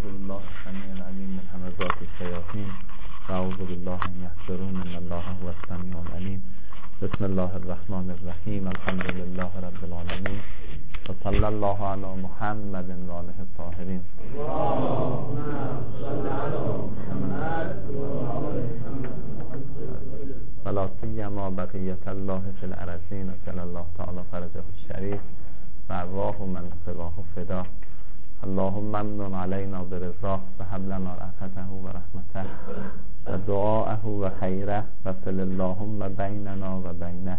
بالله السمیع العلیم من همزات الشیاطین و اعوذ بالله ان یحضرون ان الله هو السمیع العلیم. بسم الله الرحمن الرحیم. الحمد لله رب العالمین و صلی الله علی محمد و آله الطاهرین. اللهم صل علی محمد و آل محمد ولا سیما بقیة الله فی الارضین صلی الله تعالی فرجه الشریف و ارواح من سواه فدا. اللهم ممنون علینا برضاه و هب لنا رحمته و رحمته و دعاءه و خیره و صلی اللهم بیننا و بینه.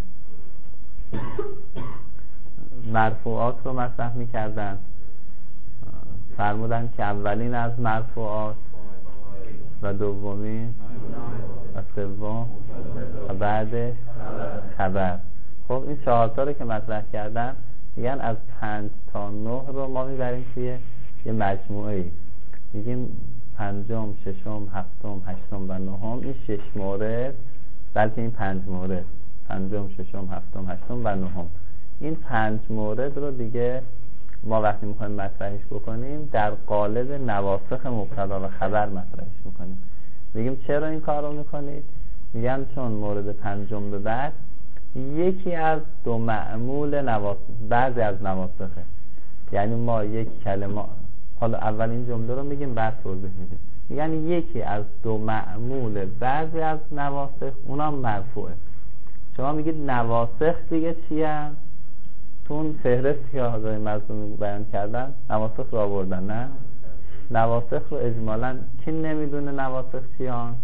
مرفوعات رو مطرح می‌کردن، فرمودن که اولین از مرفوعات و دومین و سوم و بعدش خبر. خب این 4 تا رو که مطرح کردن میگن از 5 تا 9 رو ما میبریم توی یه مجموعه ای، میگیم 5م، 6م، 7م، 8م و 9م. این 6 مورد، بلکه این 5 مورد، 5م، 6م، 7م، 8م و 9م. این 5 مورد رو دیگه ما وقتی میخوایم مطرحش بکنیم در قالب نواسخ مبتدا و خبر مطرحش میکنیم. میگیم چرا این کار رو میکنید؟ میگن چون مورد 5م به بعد یکی از دو معمول بعضی از نواسخه. یعنی ما یک کلمه، حالا اول این جمله رو میگیم بعد توضیح میدیم. یعنی یکی از دو معمول بعضی از نواسخ اونم مرفوعه. شما میگید نواسخ دیگه چی هست؟ تو اون فهرست که آقای مظلومی بیان کردن نواسخ رو آوردن، نه؟ نواسخ رو اجمالاً کی نمیدونه نواسخ چی هست؟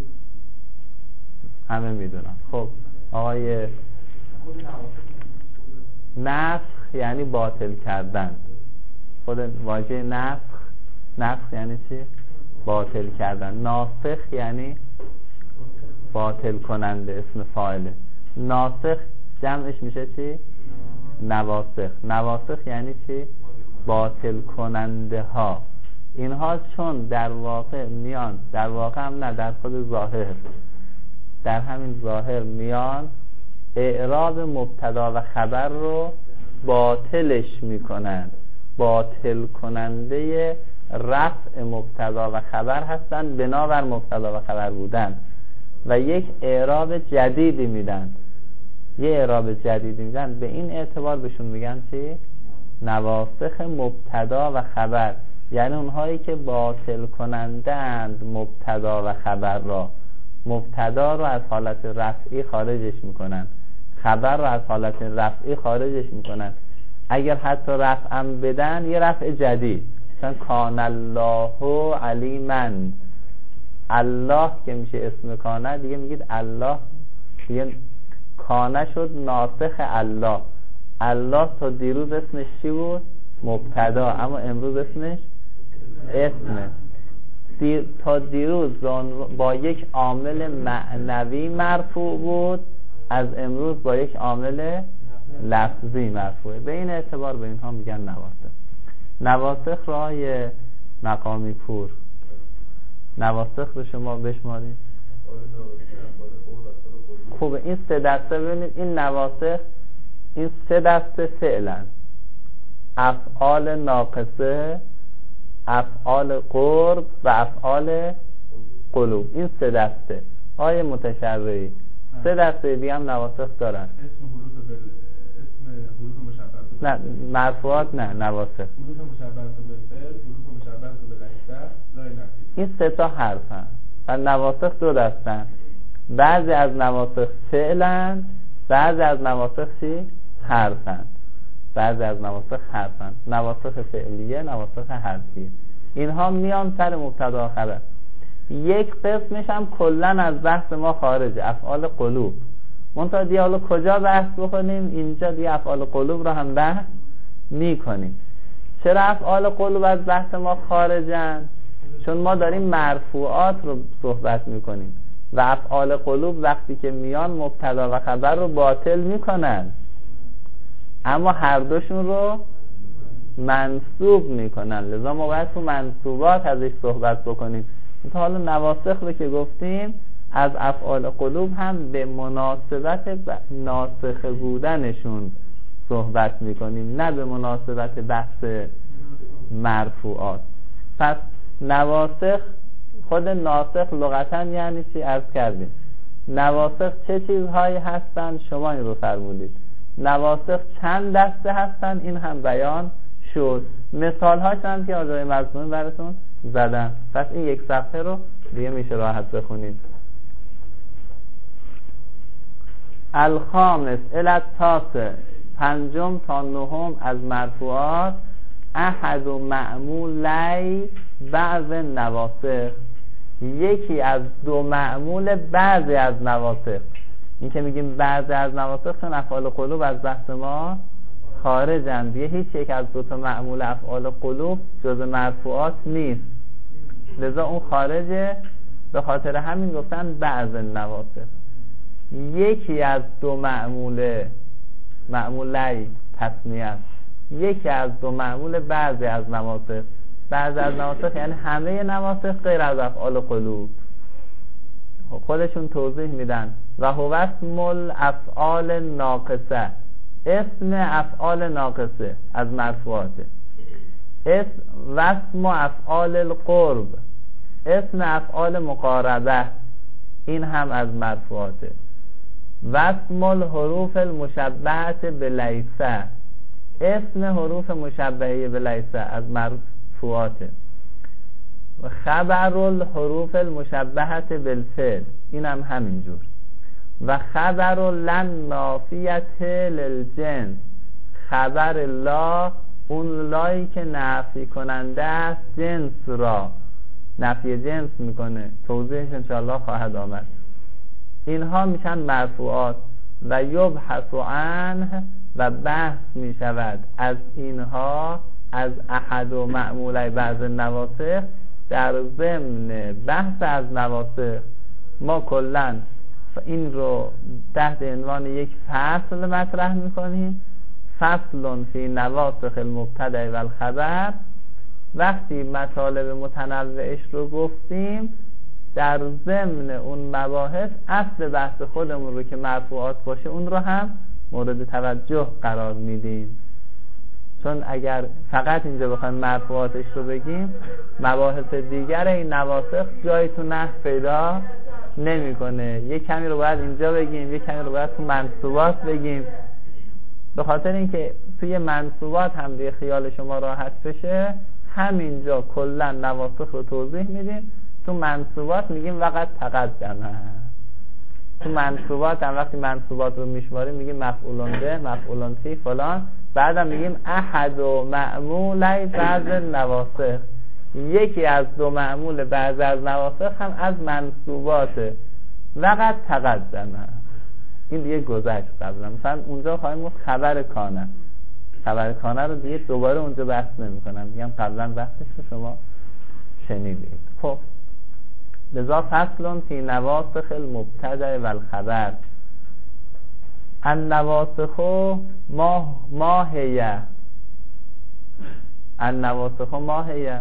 همه میدونن. خب آقای نسخ یعنی باطل کردن. خود واژه نسخ یعنی چی؟ باطل کردن. ناسخ یعنی باطل کننده، اسم فاعله. ناسخ جمعش میشه چی؟ نواسخ. نواسخ یعنی چی؟ باطل کننده ها. اینها چون در واقع میان، در واقع هم نه، در خود ظاهر، در همین ظاهر میان اعراب مبتدا و خبر رو باطلش میکنن، باطل کننده رفع مبتدا و خبر هستن بنابر مبتدا و خبر بودن و یک اعراب جدیدی میدن. یه اعراب جدیدی میدن، به این اعتبار بهشون میگن چی؟ نواسخ مبتدا و خبر. یعنی اونهایی که باطل کننده اند مبتدا و خبر را. مبتدا رو از حالت رفعی خارجش میکنن، خبر رو از حالت رفعی خارجش میکنن. اگر حتی رفعم بدن یه رفع جدید، مثلا کان الله علیما. الله که میشه اسم کانه، دیگه میگید الله، دیگه کانه شد ناسخ الله. الله تا دیروز اسمش چی بود؟ مبتدا، اما امروز اسمش اسمه. تا دیروز با یک عامل معنوی مرفوع بود، از امروز با یک عامل لفظی مرفوعه. به این اعتبار به اینها میگن نواسخ. نواسخ را یه مقامی پور، نواسخ رو شما بشمارید. خوبه این 3 دسته ببینید. این نواسخ، این 3 دسته فعلا: افعال ناقصه، افعال قرب و افعال قلوب. این 3 دسته. آیه متشرعی 3 دسته دیگه هم نواسخ دارن. اسم حروف مشبهه، نه مرفوعات، نه نواسخ. حروف مشبهه بالفعل، حروف مشبهه بالاکثر، لا نفی. این 3 تا حرفن و نواسخ 2 دستن. بعضی از نواسخ فعلن، بعضی از نواسخ چی؟ حرفن. بعضی از نواسخ حرفن. نواسخ فعلیه، نواسخ حرفیه. اینها میان سر مبتدا و خبر. یک قسمش هم کلن از بحث ما خارجه، افعال قلوب. منتها دیگه حالا کجا بحث بکنیم؟ اینجا دیگه افعال قلوب رو هم بحث میکنیم. چرا افعال قلوب از بحث ما خارجن؟ چون ما داریم مرفوعات رو صحبت میکنیم و افعال قلوب وقتی که میان مبتدا و خبر رو باطل میکنن، اما هر دوشون رو منصوب میکنن. لذا ما باید تو منصوبات ازش صحبت بکنیم. حالا نواسخ رو که گفتیم، از افعال قلوب هم به مناسبت ناسخ بودنشون صحبت میکنیم، نه به مناسبت بحث مرفوعات. پس نواسخ، خود ناسخ لغتا یعنی چی؟ عرض کردیم نواسخ چه چیزهایی هستند، شما این رو فرمودید. نواسخ چند دسته هستند، این هم بیان شد. مثال هاش هم که آقای مظلومی براتون زدن. پس این یک صفحه رو دیگه میشه راحت بخونید. الخامس الاتاسع، پنجم تا نهم از مرفوعات، احد و معمولی بعض نواسخ، یکی از دو معمول بعضی از نواسخ. این که میگیم بعضی از نواسخ چون افعال قلوب از بحث ما خارجند، یه هیچ یک از دو تا معمول افعال قلوب جز مرفوعات نیست، لذا اون خارجه. به خاطر همین گفتن بعض نواسخ. یکی از دو معمولی تصنیه است، یکی از دو معمول بعضی از نواسخ. بعضی از نواسخ یعنی همه نواسخ غیر از افعال قلوب. خودشون توضیح میدن و هو اسم الافعال ناقصه، اسم افعال ناقصه از مرفوعاته. و اسم افعال القرب، اسم افعال مقاربه، این هم از مرفوعاته. و اسم الحروف المشبهه بلیسه، اسم حروف مشبهه بلیسه از مرفوعاته. و خبر الحروف المشبهه بالفعل، این هم همینجور. و خبر لن نافیت للجنس، خبر لا، اون لایی که نفی کننده است جنس را، نفی جنس میکنه، توضیحش انشاءالله خواهد آمد. اینها میشن مرفوعات. و یبحث عنه، و بحث میشود از اینها، از احد و معمولی بعض نواسخ، در ضمن بحث از نواسخ. ما کلن این رو تحت عنوان یک فصل مطرح میکنیم، فصل فی نواسخ المبتدأ و الخبر. وقتی مطالب متنوعش رو گفتیم، در ضمن اون مباحث اصل بحث خودمون رو که مرفوعات باشه اون رو هم مورد توجه قرار میدیم. چون اگر فقط اینجا بخوایم مرفوعاتش رو بگیم، مباحث دیگر این نواسخ جایی تو نحو پیدا نمیکنه. یک کمی رو باید اینجا بگیم، یک کمی رو باید تو منصوبات بگیم. به خاطر اینکه توی منصوبات هم دیگه خیال شما راحت بشه، همینجا کلا نواسخ رو توضیح میدیم. تو منصوبات میگیم وقت تقدمه. تو منصوبات هم وقتی منصوبات رو میشماریم میگیم مفعولون به، مفعولون فی، فلان. بعدم میگیم احد و معمولی بعض نواسخ، یکی از دو معمول بعض از نواسخ هم از منصوباته. وقت تقدمه، این دیگه گذشت قبلا. مثلا اونجا خواهیم گفت خبر کانه، خبر کانه رو دیگه دوباره اونجا بحث نمی کنم، میگم قبلا بحثش رو شما شنیدید. خب لذا فصل فی نواسخ المبتدأ و الخبر. النواسخ ما هي، النواسخ ما هي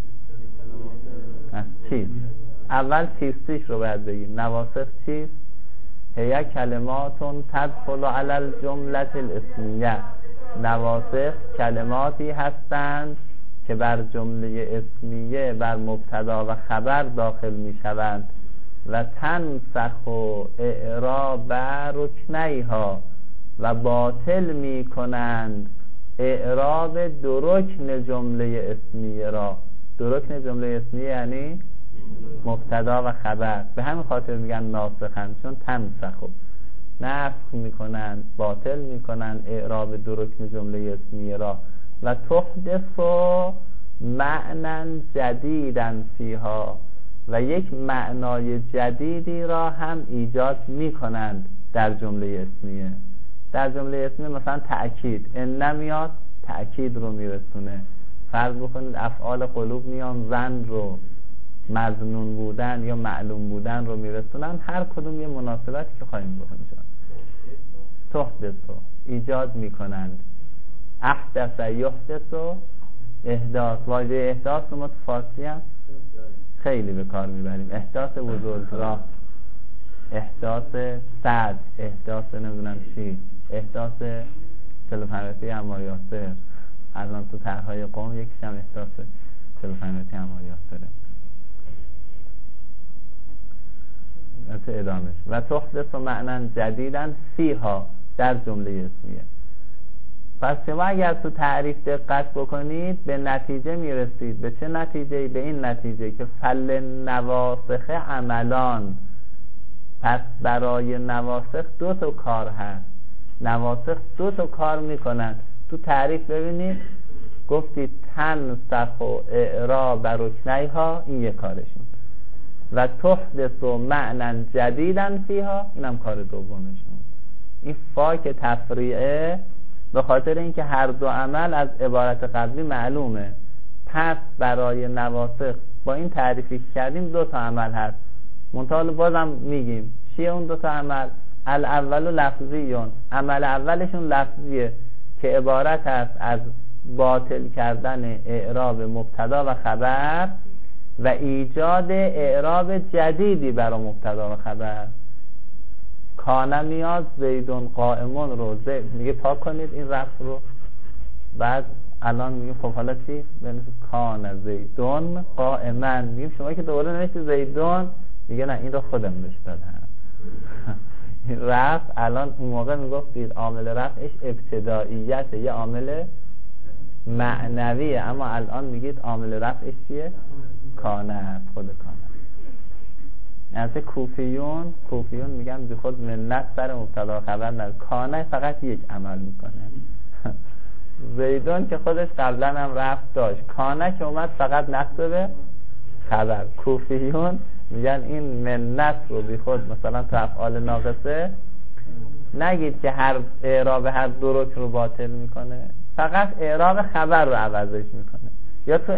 چیز. اول چیستیش رو باید بگیم. نواسخ چیست؟ هي کلماتون تدخل علی الجمله الاسمیه، نواسخ کلماتی هستند که بر جمله اسمیه، بر مبتدا و خبر داخل می شوند. و تنسخ و اعراب رکنیها، و باطل می کنند اعراب دو رکن جمله اسمیه را. دو رکن جمله اسمیه یعنی مبتدا و خبر. به همین خاطر میگن ناسخن، چون تنسخ نسخ میکنن، باطل میکنن اعراب دو رکن جمله اسمیه را. و تحدث معنی جدیداً فیها، و یک معنای جدیدی را هم ایجاد میکنند در جمله اسمیه. در جمله اسمیه مثلا تأکید، ان نمیاد تأکید رو میرسونه. فرض بکنید افعال قلوب میان زن رو، مظنون بودن یا معلوم بودن رو میرسونن. هر کدوم یه مناسبتی که خواهیم بکنیم. تحدث ایجاد میکنند. احدث یحدث احداث. واژه احداث رو ما تو فارسی هم خیلی به کار میبریم. احداث بزرگراه، احداث صد، احداث نمیدونم چی، احداث 45 عمار یاسر. الان تو طرحهای قوم یکیش هم احداث 45 عملیات داره. مثل ادامش و تحدث معنی جدیداً فیها در جمله اسمیه. پس شما اگر تو تعریف دقت بکنید به نتیجه میرسید. به چه نتیجه؟ به این نتیجه که فل نواسخ عملان. پس برای نواسخ 2 تا کار هست. نواسخ 2 تا کار میکنن. تو تعریف ببینید گفتید تنسخ و اعراب رکنیها، این یک کارشون، و تحدث و معنی جدیداً فیها، اینم کار دومشون. این فا که تفریعه به خاطر اینکه هر دو عمل از عبارت قبلی معلومه. پس برای نواسخ با این تعریفی که کردیم 2 تا عمل هست. منتها بازم میگیم چیه اون 2 تا عمل؟ الاول و لفظیون. عمل اولشون لفظیه که عبارت است از باطل کردن اعراب مبتدا و خبر و ایجاد اعراب جدیدی برای مبتدا و خبر. کان میاد زیدون قائمون رو میگه پاک کنید این رفع رو. بعد الان میگه خب حالا چی؟ بنویسید کان زیدون قائمن. میگیم شما که دوباره نوشتید زیدون، میگه نه این رو خودم بهش دادم. این رفع الان اون موقع میگفتید عامل رفعش ابتداییت، یه عامل معنویه، اما الان میگید عامل رفعش چیه؟ کانه است، خود کانه. یعنی کوفیون میگن بی خود منت سر مبتدا خبر نداره. کانه فقط یک عمل میکنه. زیدون که خودش قبلا هم رفت داشت. کانه که اومد فقط نصب به خبر. کوفیون میگن این منت رو بی خود مثلا تو افعال ناقصه نگید که هر اعراب هر 2 رکن رو باطل میکنه، فقط اعراب خبر رو عوضش میکنه. یا تو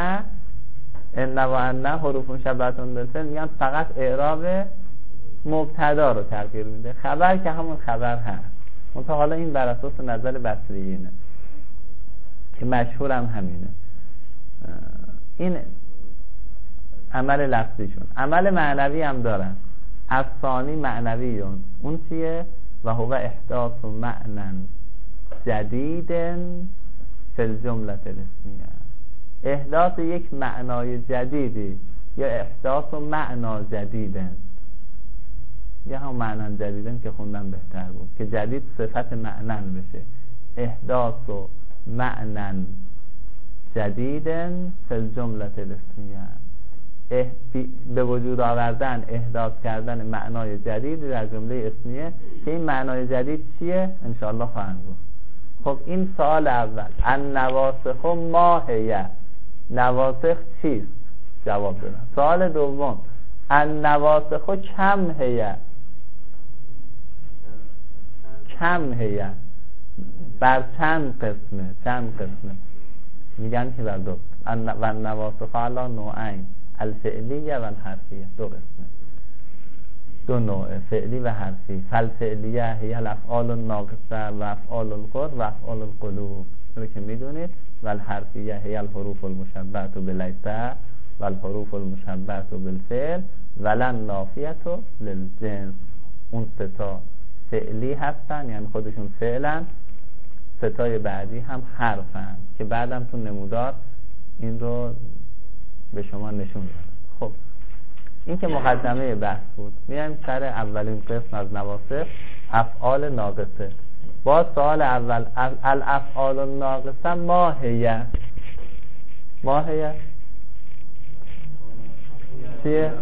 ان و ان حروف مشبهه‌تون بالفعل میگن فقط اعراب مبتدا رو تغییر میده، خبر که همون خبر هست. منتها حالا این بر اساس نظر بصریینه که مشهورم همینه. این عمل لفظیشون. عمل معنوی هم دارن. افسانی معنویون. اون چیه؟ و هو احداث معنی جدید فی الجمله الاسمیه. احداث یک معنای جدیدی یا احداث معنا جدیدن، یا هم معنا جدیدن که خوندم بهتر بود که جدید صفت معنن بشه. احداث و معنن جدیدن فی الجمله الاسمیه. به وجود آوردن، احداث کردن معنای جدید در جمله اسمیه که این معنای جدید چیه؟ انشاءالله خواهند بود. خب این سوال اول، النواسخ ما هی، نواسخ چیست؟ جواب بدن. سوال دوم، النواسخ کم هی، کم هی، بر چند قسمه؟ میگن که بر 2. و النواسخ علی نوعین، الفعلیه و الحرفیه. 2 قسمه، 2 نوع، فعلی و حرفی. فالفعلیه هی الافعال الناقصه و افعال القرب و افعال القلوب، رو که میدونید. و الحرفیه هی الحروف المشبهه بلیسه و الحروف المشبهه بالفعل و لن نافیه للجنس. اون 3 تا فعلی هستن، یعنی خودشون فعلن. 3 تای بعدی هم حرفن که بعدم تو نمودار این رو به شما نشون میدم. خب این که مقدمه بحث بود. میایم سر اولین قسم از نواسخ، افعال ناقصه. با سوال اول، الافعال الناقصه ما هی؟ ما هی چیه؟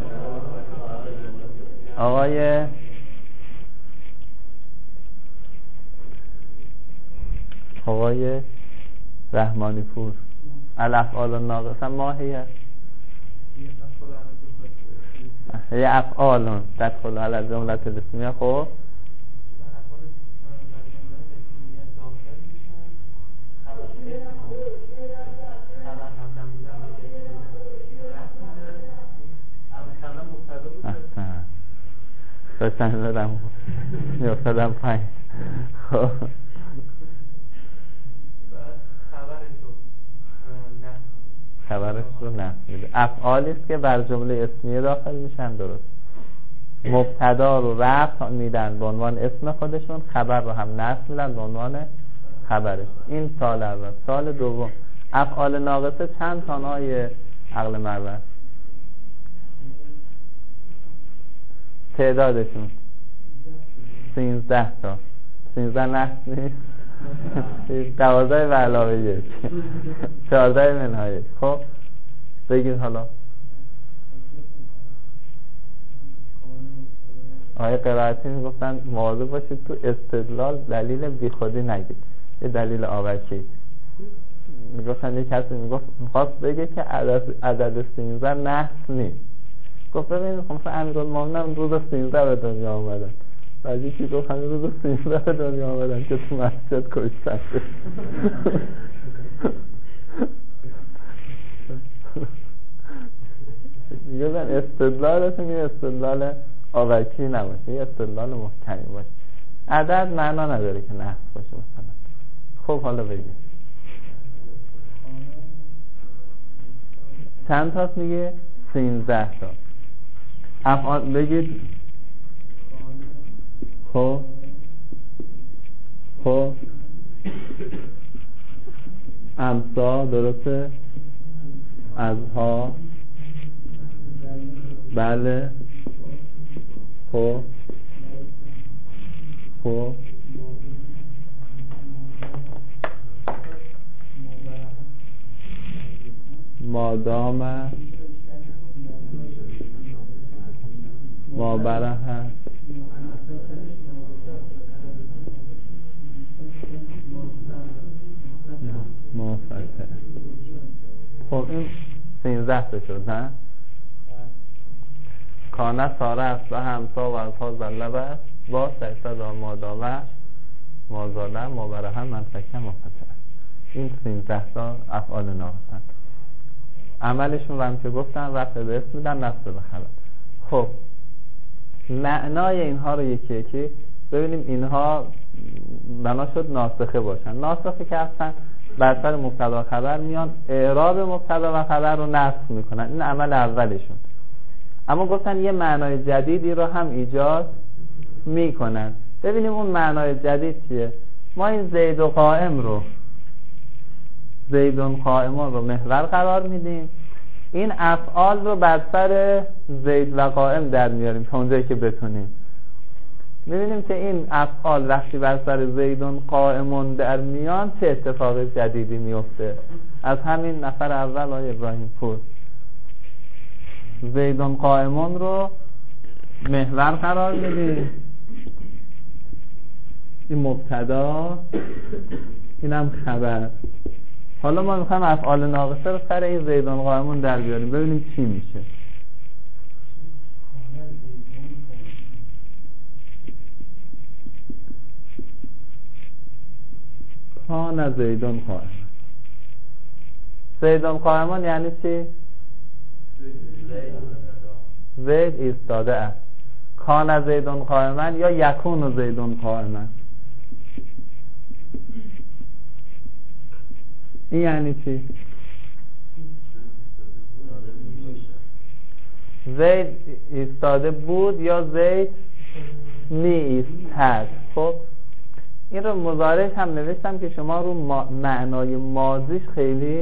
آقای رحمانی پور، الافعال الناقصه ما هی؟ هی افعال تدخل علی جمله الاسمیه. خب داشتن بدم میافتدم پایین. خب خبرش رو نفی میده. افعالی است که بر جمله اسمیه داخل میشن. درست. مبتدا رو رفع میدن به عنوان اسم خودشون، خبر رو هم نصب میدن به عنوان خبرش. این سال اول. سال دوم افعال ناقصه چند تا های عقل مرور؟ تعدادشون 13 تا. 13 نحس نیست 12 به علاوه 1 14 منهای 1. خب بگید حالا آقای قرائتی میگفتن مواظب باشید تو استدلال دلیل بی خودی نگید، یه دلیل آورکی. میگفتن یه کسی میخواست بگه که عدد 13 نحس نیست. گفت ببینید خب مثلا امیرالمومنین روز 13 به دنیا آمدن، بعد یکی گفت همین روز 13 به دنیا آمدن که تو مسجد کشتن. میگن استدلالتون یه استدلال آورکی نباشه، یه استدلال محکمی باشه. عدد معنا نداره که نحس باشه مثلا. خب حالا بگید چند تاست؟ میگه 13 تا. افعال بگید. خب امسا درسته، ازها بله، خب مادام مابره هست مفتر. خب این 13 تا شد نه؟ کانه ساره است و همسا و ازها زلب است با سیصد مادامه مازاده مابره هم منفکه مفتر. این 13 تا افعال ناقصن. عملشون رو هم که گفتن رفع به اسم میدن، نصب به خبر. خب معنای اینها رو یکی یکی ببینیم. اینها بنا شد ناسخه باشن. ناسخه که هستن بر سر مبتدا خبر میان، اعراب مبتدا و خبر رو نصب میکنن. این عمل اولشون. اما گفتن یه معنای جدیدی رو هم ایجاد میکنن. ببینیم اون معنای جدید چیه. ما این زید و قائم رو، زیدون قائمون رو محور قرار میدیم. این افعال رو بر سر زید و قائم در میاریم تا اونجایی که بتونیم. میبینیم که این افعال وقتی بر سر زیدون قائمون در میان چه اتفاق جدیدی میفته. از همین نفر اول آقای ابراهیم پور زیدون قائمون رو محور قرار میدیم. این مبتدا، اینم خبر. حالا ما میخوایم افعال ناقصه رو سر این زیدون قائمون در بیاریم ببینیم چی میشه. کان زیدون قائمون. زیدون قائمون یعنی چی؟ زید ایستاده است. کان زیدون قائمون یا یکون زیدون قائمون. این یعنی چی؟ زید ایستاده بود یا زید می ایستاد. خب این رو مضارع هم نوشتم که شما رو معنای ماضیش خیلی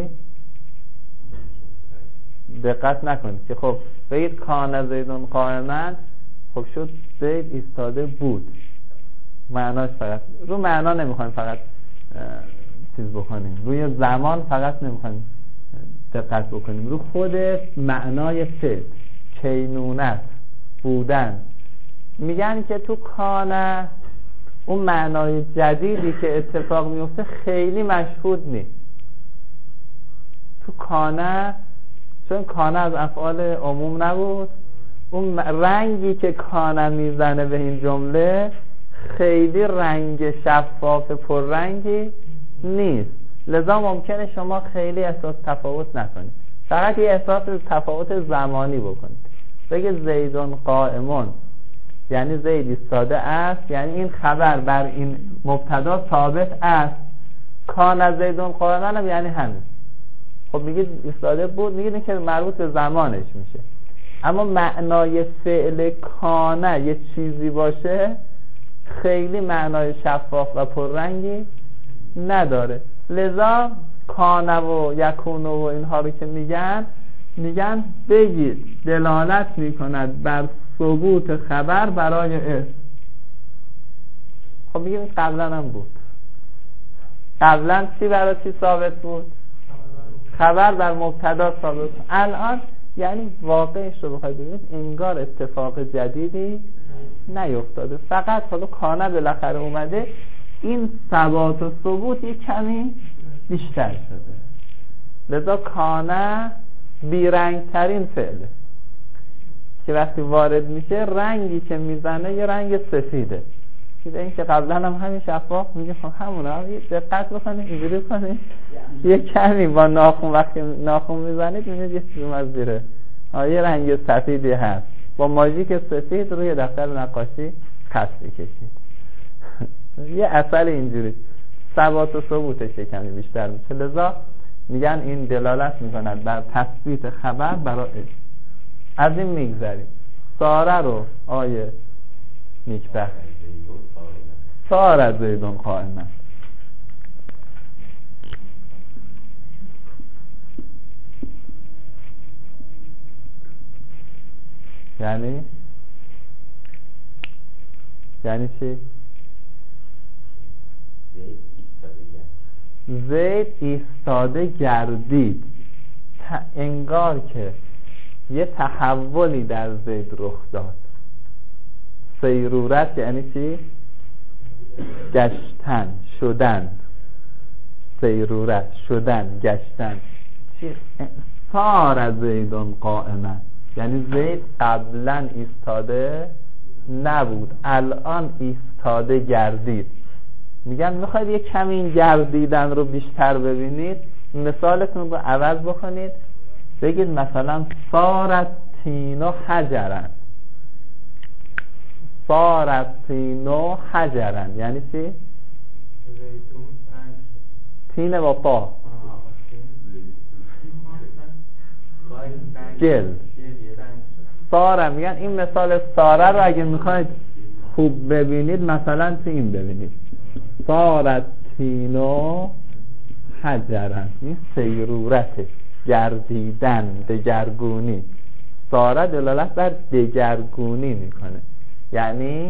دقت نکنید که خب بگید کان زیدون قائما، خب شد زید ایستاده بود. معناش فقط رو معنا نمیخوایم فقط چیز بکنیم، روی زمان فقط نمیخوایم دقت بکنیم، رو خود معنای فعل، کینونت، بودن. میگن که تو کانه اون معنای جدیدی که اتفاق میفته خیلی مشهود نیست. تو کانه چون کانه از افعال عموم نبود، اون رنگی که کانه میزنه به این جمله خیلی رنگ شفاف پررنگی نیست. لذا ممکنه شما خیلی احساس تفاوت نکنید، فقط یه احساس تفاوت زمانی بکنید. بگه زیدون قائمون یعنی زید ایستاده است، یعنی این خبر بر این مبتدا ثابت است. کان زیدون قائمون هم یعنی همین. خب میگید ایستاده بود، میگید که مربوط به زمانش میشه. اما معنای فعل کانه یه چیزی باشه خیلی معنای شفاف و پررنگی نداره. لذا کان و یکون و اینها رو که میگن بگید دلالت میکند بر ثبوت خبر برای اسم. خب میگیم قبلا هم بود. قبلا چی برای چی ثابت بود؟ خبر بر مبتدا ثابت بود. الان یعنی واقعش رو بخواید ببینید انگار اتفاق جدیدی نیفتاده، فقط حالا کانه بالاخره اومده، این ثبات و ثبوت یک کمی بیشتر شده. لذا کانه بیرنگ ترین فعله که وقتی وارد میشه رنگی که میزنه یه رنگ سفیده. این که قبلا هم همین شفاف میگه خب همونه، یه دقت بکنید اینجوری کنید یه کمی با ناخن وقتی ناخن میزنید میبینید یه چیزی از زیره یه رنگ سفیدی هست، با ماژیک سفید روی دفتر نقاشی خط بکشید. یه اصل اینجوری ثبات و ثبوتش کمی بیشتر میشه. لذا میگن این دلالت میکند بر تثبیت خبر برای اسم. از این میگذریم. ساره رو آیه نیکبخت ساره زیدون قائما، یعنی چی؟ زید ایستاده گردید. انگار که یه تحولی در زید رخ داد. سیرورت یعنی چی؟ گشتن، شدن. سیرورت، شدن، گشتن. صار زیدون قائما یعنی زید قبلا ایستاده نبود، الان ایستاده گردید. میگن میخواید یه کمی این گردیدن رو بیشتر ببینید، مثالتون رو عوض بکنید، بگید مثلا صارت تینو حجرن. صارت تینو حجرن یعنی چی؟ تینه با پا گل. ساره میگن این مثال ساره رو اگه میخواید خوب ببینید مثلا تین ببینید، صارت تینو حجرن، این سیرورته، گردیدن، دگرگونی. ساره دلالت بر دگرگونی میکنه، یعنی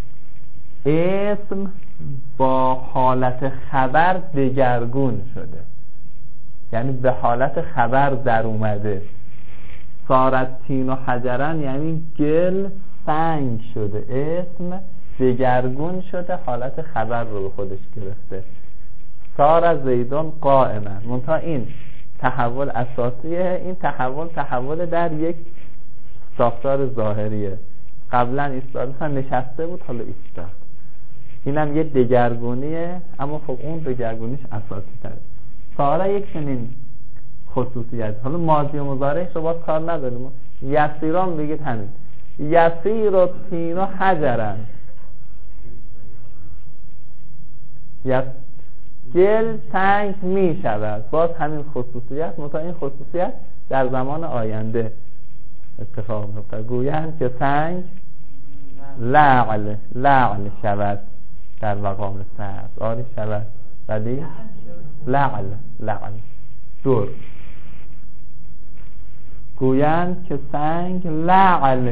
اسم با حالت خبر دگرگون شده، یعنی به حالت خبر در اومده. صارت تین و حجرن یعنی گل سنگ شده، اسم دگرگون شده، حالت خبر رو به خودش گرفته. صار زیدون قائما، منتها این تحول اساسیه. این تحول در یک ساختار ظاهریه. قبلا ایستاده نشسته بود، حالا ایستاد. اینم یه دگرگونیه، اما خب اون دگرگونیش اساسی تره. ساره یک چنین خصوصیت. حالا ماضی و مضارعش رو باز کار نداریم. یسیران بگید همین، یسیر و تین و حجرن، گل تنگ می شود، باز همین خصوصیت. منتها این خصوصیت در زمان آینده اتفاق میفته. گویند که سنگ لعل شود در مقام سرد، آری شود، ولی لعل دور. گویند که سنگ لعل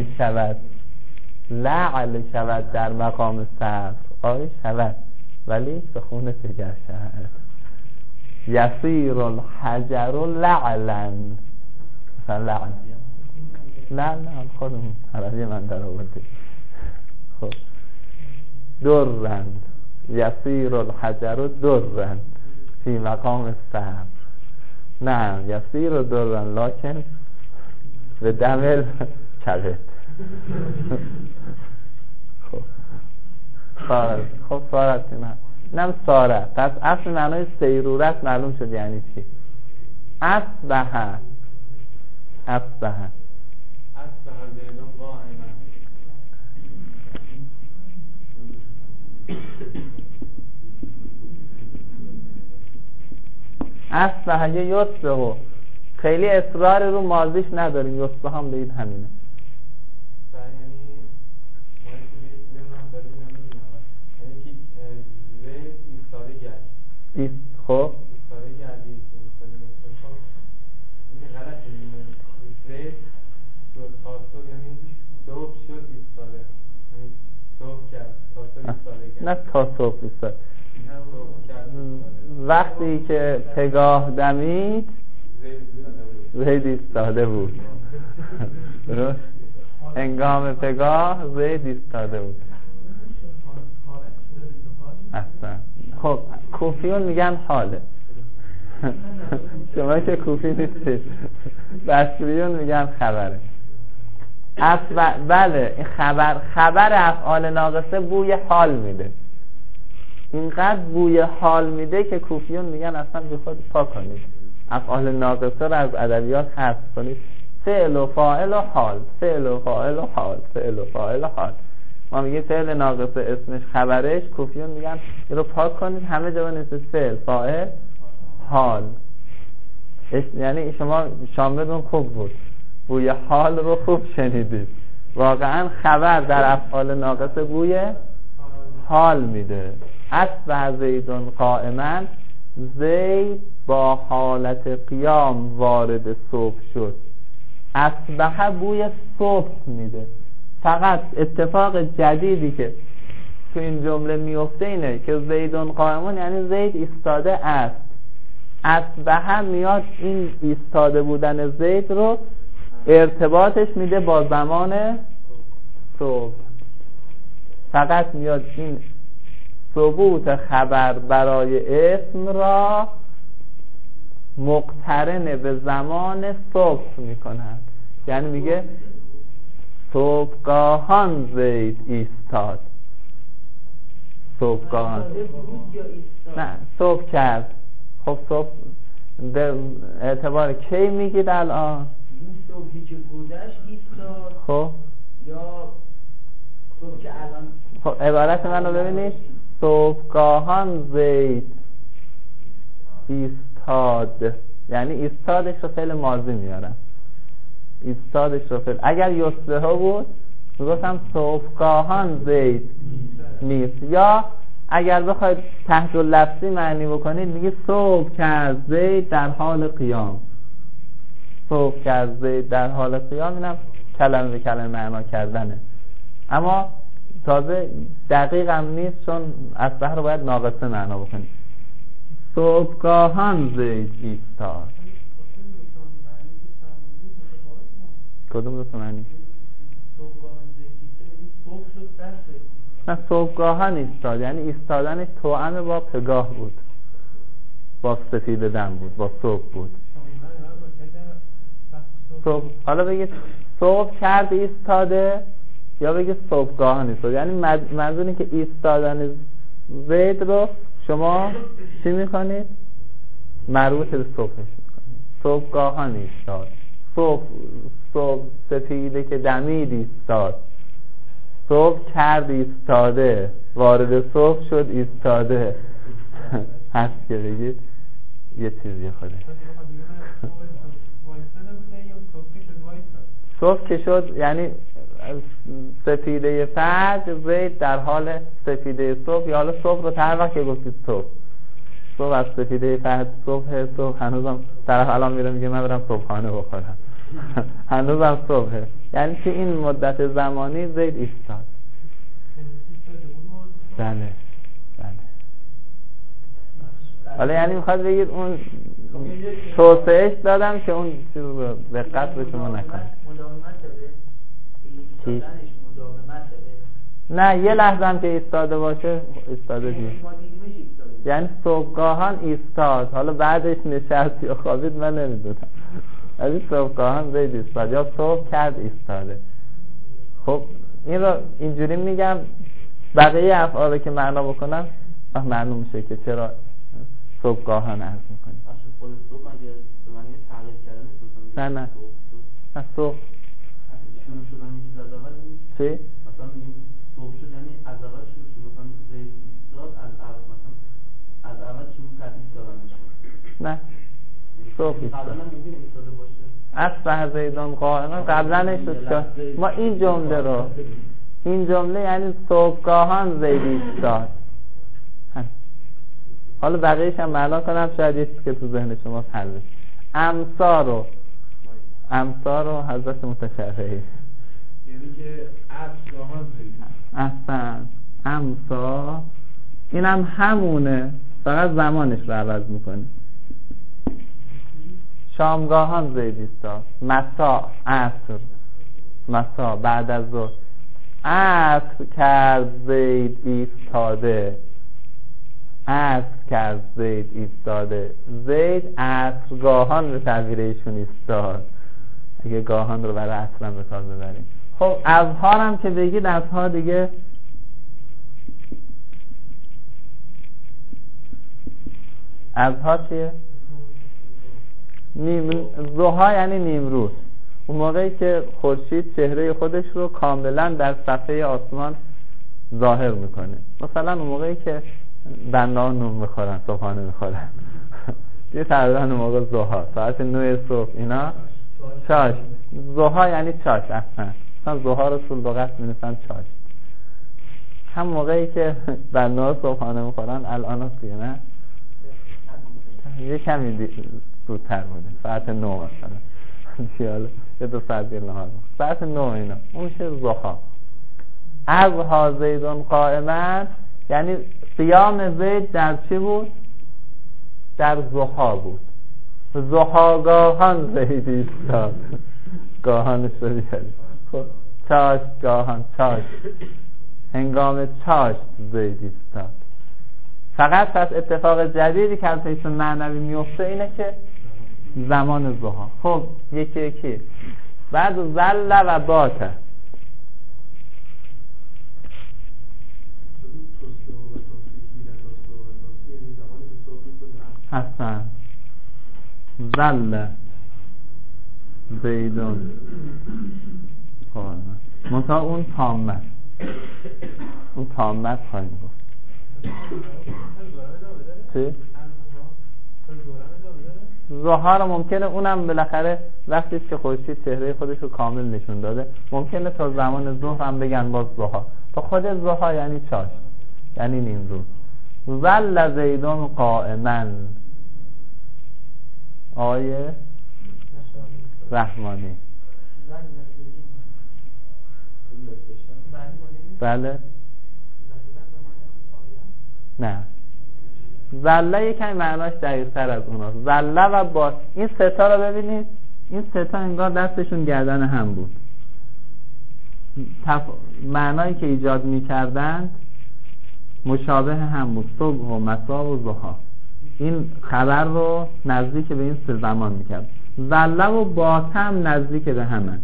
شود در مقام سرد، آری شود، ولی به خون تگر شود. یصیر الحجر لعلا، مثلا لعن خودمون عربی من در آورده. خب درند، یصیر الحجر درند فی مقام صبر. نه یصیر درند لکن به دمل کبد. خب سارت نم ساره. پس اصل معنای سیرورت معلوم شد یعنی چی. اصبحه زیدون قائما. اصبحه یصبحو، خیلی اصرار رو ماضیش نداریم، یصبح هم بگید همینه. خب ایستاده گردید این غلطه زید شد تاسور یعنی صبح شد ایستاده یعنی صبح کرد تاسور ایستاده کرد نه تا صبح ایستاده وقتی که پگاه دمید زید ایستاده بود درست هنگام پگاه زید ایستاده بود اصلا خب کوفیون میگن حاله شما که کوفی نیستید بصریون میگن خبره بله این خبر افعال ناقصه بوی حال میده اینقدر بوی حال میده که کوفیون میگن اصلا بی خود پاک کنید افعال ناقصه رو از ادبیات حذف کنید فعل و فاعل و حال فعل و فاعل و حال فعل و فاعل و حال ما میگیم فعل ناقصه اسمش خبرش کوفیون میگن این رو پاک کنید همه جا بنویسید فعل فاعل حال یعنی شما شاملتون خوب بود بوی حال رو خوب شنیدید واقعا خبر در افعال ناقصه بوی حال میده اصبح زیدون قائما زید با حالت قیام وارد صبح شد اصبح بوی صبح میده فقط اتفاق جدیدی که تو این جمله میفته اینه که زیدون قائمون یعنی زید ایستاده است اصبح میاد این ایستاده بودن زید رو ارتباطش میده با زمان صبح فقط میاد این ثبوت خبر برای اسم را مقترن به زمان صبح میکند یعنی میگه صبحگاهان زید ایستاد صبحگاهان نه صبح کرد خب صبح به اعتبار کی میگید الان این صبحی که بودش ایستاد خب یا صبح که الان خب عبارت من رو ببینید صبحگاهان زید ایستاد یعنی ایستادش رو فعل ماضی میارن ایستادش رو فعل اگر یصبح بود میگفتم صبحگاهان زید نیست یا اگر بخواید تحت لفظی معنی بکنید میگه صبح کرد زید در حال قیام صبح کرد زید در حال قیام اینم کلمه به کلمه معنا کردنه اما تازه دقیق هم نیست چون اصبح رو باید ناقصه معنا بکنید صبحگاهان زید ایستاد کدوم دو تا معنی؟ نه صبحگاهان ایستاد یعنی ایستادنش توأم با پگاه بود با سفید دم بود با صبح بود صبح. حالا بگید صبح کرد ایستاده یا بگید صبحگاهان ایستاد یعنی منظور اینه که ایستادن زید رو شما چی میکنید؟ مربوط به صبحش میکنید صبحگاهان ایستاد صبح سفیده که دمید ایستاد صبح کرد ایستاده وارد صبح شد ایستاده هست که بگید یه چیزی خوده صبح که شد یعنی سفیده فجر زید در حال سفیده صبح یا حالا صبح رو هر وقت که گفتید صبح از سفیده فجر صبح هنوزم طرف الان میره میگه من برم صبحانه بخورم هنوزم صبحه یعنی که این مدت زمانی زید ایستاد بله حالا یعنی میخواد بگید اون توسعهش دادم که اون چیز رو دقت به شما نکنه چی؟ نه یه لحظه هم که ایستاده باشه ایستاده دید یعنی صبحگاهان ایستاد حالا بعدش نشست یا خوابید من نمیدونم ولی صبحگاهان زید ایستاد یا صبح کرد ایستاده خب این رو اینجوری میگم بقیه افعال رو که معنا بکنم معلوم میشه که چرا صبحگاهان عرض میکنیم خود صبح مگه به معنی تغییر کردن نه صبح شروع شدن یه چیز از اول نیست چی؟ مثلا میگیم صبح شد یعنی از اول شروع شد مثلا زید ایستاد از اول شروع کرد ایستادنش نه صبح ایستاد قبلا ممکن ایستاده باشه اصبح زیدون قائما قبلنش ما این جمله یعنی صبحگاهان زید ایستاد حالا بقیه‌اش هم معنا کنم شاید یه چیزی که تو ذهن شما حل بشه. امسار و حضرت متشرعی، یعنی که اصلاحان زیدی احسن. امسا اینم همونه، فقط زمانش رو عوض میکنه. شامگاهان زید ایستاد، مسا عصر، مسا بعد از ظهر، عصر کرد زید ایستاده، عصر کرد زید ایستاده. زید عصرگاهان به تعبیر ایشون ایستاد، اگه گاهان رو برای عصر هم به کار ببریم. خب اظهار هم که بگید، اظهار دیگه اظهار چیه؟ ضحی یعنی نیمروز، اون موقعی که خورشید چهره خودش رو کاملا در صفحه آسمان ظاهر میکنه. مثلا اون موقعی که بنده نون میخورن، صبحانه میخورن دیگه تقریبا اون موقع ضحی، ساعت 9 صبح اینا چاش. ضحی یعنی چاش. اصلا ضحی رو تو لغت می‌نویسن چاش. هم موقعی که بنده صبحانه میخورن الان دیگه نه، یه کمی زودتر بوده، ساعت 9 مثلا یه 2 ساعت دیگه نهار ساعت 9 اینا، اون میشه ضحی. اضحی زیدون قائما یعنی قیام زید در چی بود؟ در ضحی بود. ضحاگاهان زید ایستاد، گاهانش رو بیاریم. خب چاشت گاهان، چاشت هنگام چاشت زید ایستاد. فقط پس اتفاق جدیدی که از حیث معنوی میفته اینه که زمان ضحی. خب یکی یکی بعد ظل و باته. حسن ظل زیدون منطقه اون تامت، اون تامت خواهیم گفت. چی؟ ظهر ممکنه اونم بالاخره وقتی که خورشید چهره خودش رو کامل نشون داده، ممکنه تا زمان ظهر هم بگن باز ظهر. تا خود ظهر یعنی چاش، یعنی نیم روز. ظل زیدون قائما، آیه رحمانی. بله نه، ظله یکمی معناش دقیق تر از اوناست. ظله و با این ستا رو ببینید، این ستا انگار دستشون گردن هم بود. معنایی که ایجاد میکردند مشابه هم بود، صبح و مسا و ضحی. این خبر رو نزدیک به این سه زمان میکرد. ظله و باتم نزدیک به همن.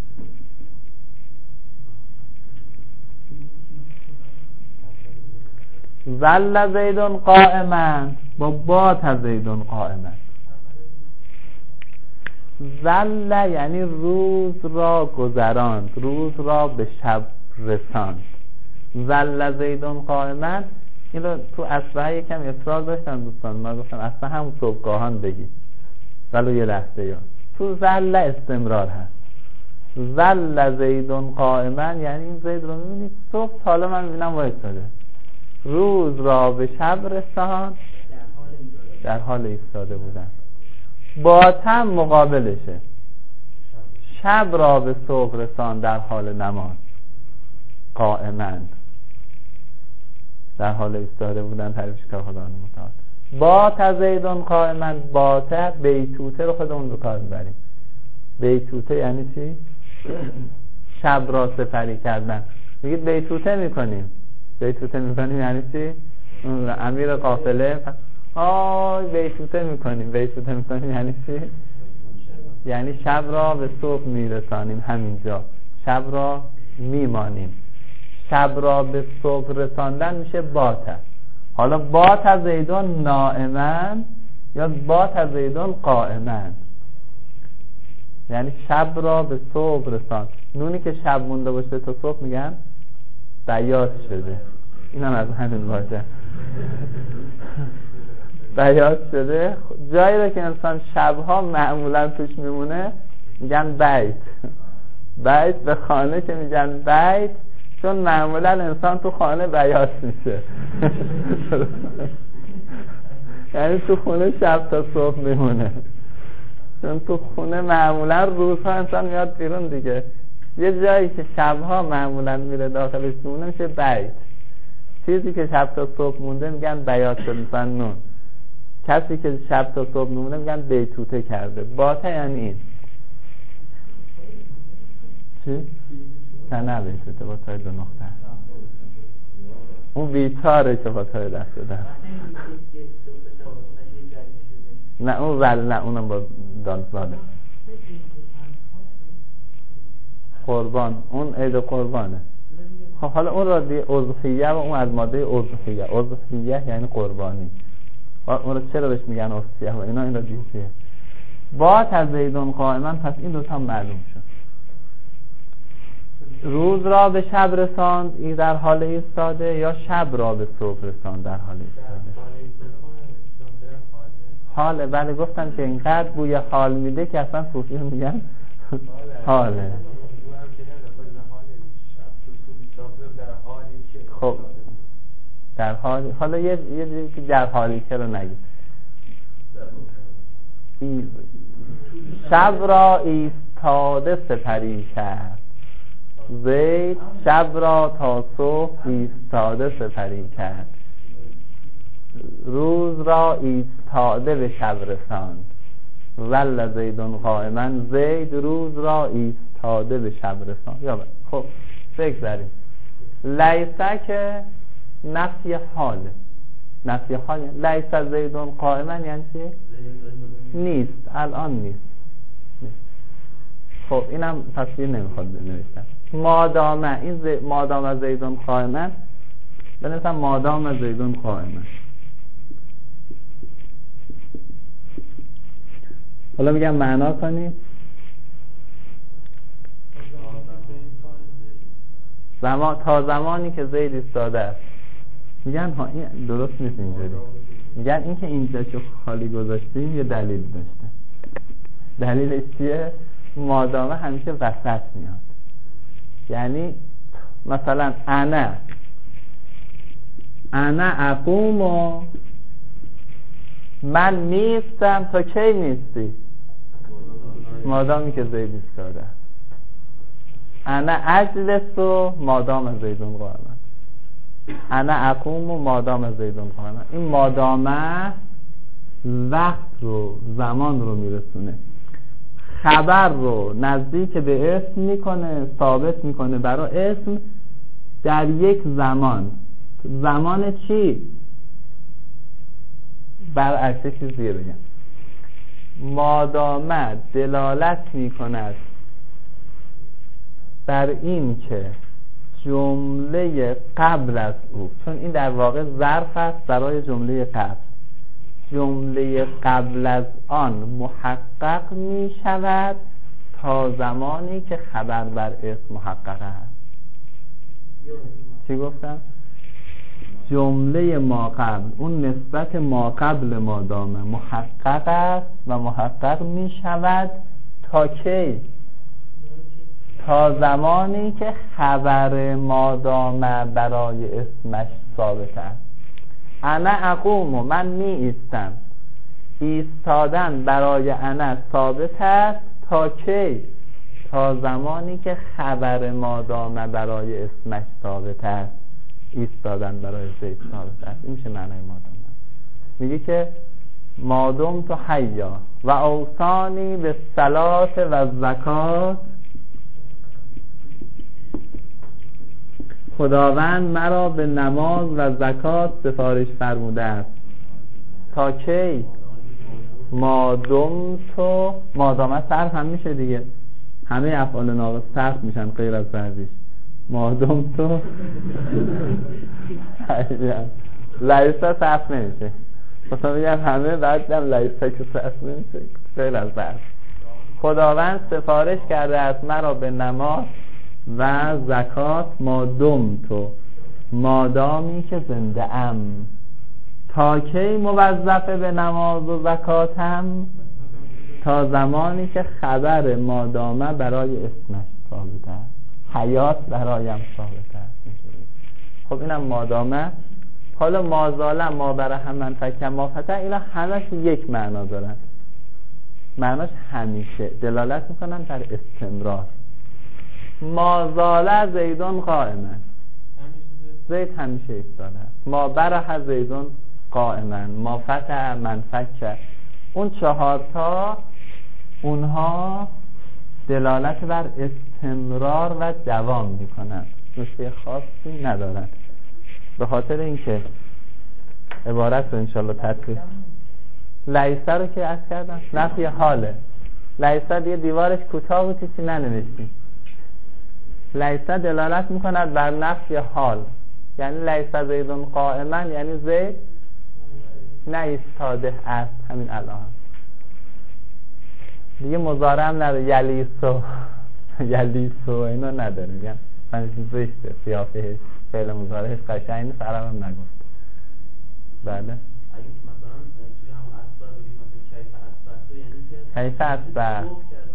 ظل زیدون قائما با بات زیدون قائما. ظل یعنی روز را گذراند، روز را به شب رساند. ظل زیدون قائما، این رو تو اصفهه یکم اصرار داشتن دوستان، ما گفتم اصفهه هم صبحگاهان بگید ولو یه لحظه یا تو ظل استمرار هست. ظل زیدون قائما یعنی این زید رو میبینید صبح، حالا من میبینم وایساده، روز را به شب رساند، در حال ایستاده بودن. باتم مقابلشه، شب را به صبح رساند در حال نماز. قائما در حال ایستاده بودن، تعریفش کار خدا متعال. بات زیدون قائما، بات بیتوته رو خودمون به کار میبریم. بیتوته یعنی چی؟ شب را سپری کردن. میگید بیتوته میکنیم، بیتوته میکنیم یعنی چی؟ امیر قافله بیتوته میکنیم، بیتوته میکنیم یعنی چی؟ یعنی شب را به صبح میرسانیم، همینجا شب را میمانیم. شب را به صبح رساندن میشه بات. حالا بات زیدون نائما یا بات زیدون قائما، یعنی شب را به صبح رساند. نونی که شب مونده باشه تا صبح میگن بیاض شده، این هم از همین واژه بیاض شده. جایی رو که انسان شبها معمولا توش میمونه میگن بیت. بیت به خانه که میگن بیت، چون معمولا انسان تو خانه بیاض میشه یعنی تو خونه شب تا صبح میمونه، چون تو خونه معمولا روزها انسان میاد بیرون دیگه. یه جایی که شبها معمولا میره داخلش میمونه میشه بیت. چیزی که شب تا صبح مونده میگن بیات الفنون. کسی که شب تا صبح میمونه میگن بیتوته کرده. باته یعنی این چی؟ نه بیتوته با تای 2 نقطه. اون بیتاره که با تای دست داره. نه اون نه اونم با دال زاده. قربان، اون عید قربانه. خب حالا اون را دی اضحیه و اون از ماده اضحیه یعنی قربانی. اون را چرا بهش میگن اضحیه و اینا این را دیگه. با تزیدون قائما، پس این دوتا معلوم شد. روز را به شب رساند این در حال ایستاده، یا شب را به صبح رساند در حال ایستاده. حاله، بله گفتم که اینقدر بوی حال میده که اصلا صوفیون میگن حاله. خب در حالی، حالا یه که در حالی که رو نگید. شب را ایستاده سپری کرد، زید شب را تا صبح ایستاده سپری کرد. روز را ایستاده به شب رساند، ظل زیدون قائما، زید روز را ایستاده به شب رساند. یا خب بگذاریم. لیسه که نفی حاله. نفی حال یعنی لیسه زیدون قائما یعنی چی؟ نیست، الان نیست. خب اینم تصویر نمیخواد بنویسم. مادامه، این مادامه زیدون قائما بنویسم مادامه زیدون قائما. حالا میگم معنا کنید. تا زمانی که زید ایستاده است. میگن ها این درست نیست اینجوری. میگن این که اینجا چو خالی گذاشتیم یه دلیل داشته. دلیلش چیه؟ مادامه همیشه وسط میاد. یعنی مثلا انا اقوم و من میستم، تا کی میستی؟ مادامی که زید ایستاده است. انا اجلس و مادام زیدون قائما، انا اقوم و مادام زیدون قائما. این مادامه وقت رو، زمان رو میرسونه، خبر رو نزدیک به اسم میکنه، ثابت میکنه برای اسم در یک زمان. زمان چی؟ برعکس چیزی بگم. مادامه دلالت میکند بر این که جمله قبل از او، چون این در واقع ظرف است برای جمله قبل، جمله قبل از آن محقق می شود تا زمانی که خبر بر اسم محقق است. چی گفتم؟ جمله ما قبل، اون نسبت ما قبل مادامه محقق است و محقق می شود تا کی؟ تا زمانی که خبر مادامه برای اسمش ثابت است. انا اقوم، من می ایستم. ایستادن برای انا ثابت است تا کی؟ تا زمانی که خبر مادامه برای اسمش ثابت است. ایستادن برای زید ثابت است. این میشه معنای مادامه. میگه که مادم تو حیا و اوصانی به صلات و زکات، خداوند مرا به نماز و زکات سفارش فرموده است. تا کی؟ مادم تو، مادامه صرف هم میشه دیگه، همه افعال ناقص صرف میشن غیر از بعضیش. مادم تو لیسا صرف نمیشه، مثلا میگم همه بعدم لیسا که صرف نمیشه غیر از بعض. خداوند سفارش کرده است مرا به نماز و زکات، مادم تو، مادامی که زنده ام. تا کی موظفه به نماز و زکاتم؟ تا زمانی که خبر مادامه برای اسمش ثابت است، حیات برایم ثابت است. خب اینم مادامه. حالا مازاله، ما برهم، من فک، ما فتح، اینا همش یک معنا دارن. معناش همیشه دلالت میکنن بر استمرار. مازاله زیدون قائما، زید همیشه ایستاده است. ما برح زیدون قائما، ما فتح، من فک. اون 4 تا اونها دلالت بر استمرار و دوام میکنن، نکته خاصی ندارن. به خاطر اینکه عبارت رو انشالله تطبیق لیسه رو که عرض کردم نفی حاله. لیسه دیگه دیوارش کوتاه بود، چیزی ننوشتیم. لیسه دلالت میکند بر نفی حال، یعنی لیسه زیدون قائما، یعنی زید نه ایستاده است همین الان. دیگه مضارع هم نداره، یلیسو اینا نداره. میگم من زشته، سیافه فعل مضارعش قشنگ نیست، عرب هم نگفت. بله اگه مثلا توی همون اصبح بگیم مثلا کیف اصبحتو، یعنی که کیف اصبح،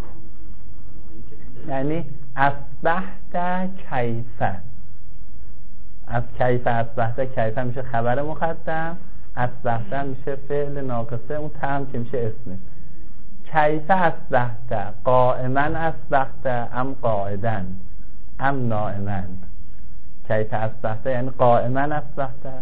یعنی اصبحت کیفه. از کیف اصبحت، کیفه میشه خبر مقدم، اصبحت میشه فعل ناقصه، اون تام که میشه اسمش. کیف اصبحت، قائما اصبحت ام قاعدا ام نائما. کیف اصبحت یعنی قائما اصبحت،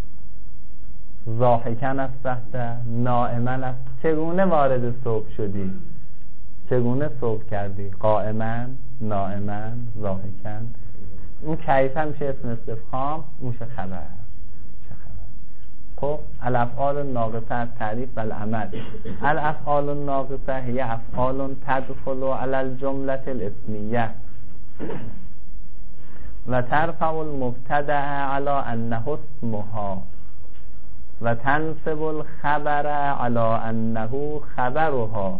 ضاحکا اصبحت، نائما اصبحت. چگونه وارد صبح شدی؟ چگونه صبح کردی؟ قائما، نائما، ضاحکا. اون کیف میشه اسم استفهام، اون میشه خبر. خب الافعال الناقصه از تعریف و العمل. الافعال الناقصه هی افعال تدخل علی الجمله الاسمیه و ترفع المبتدأ علی انه اسمها و تنصب الخبر علی انه خبرها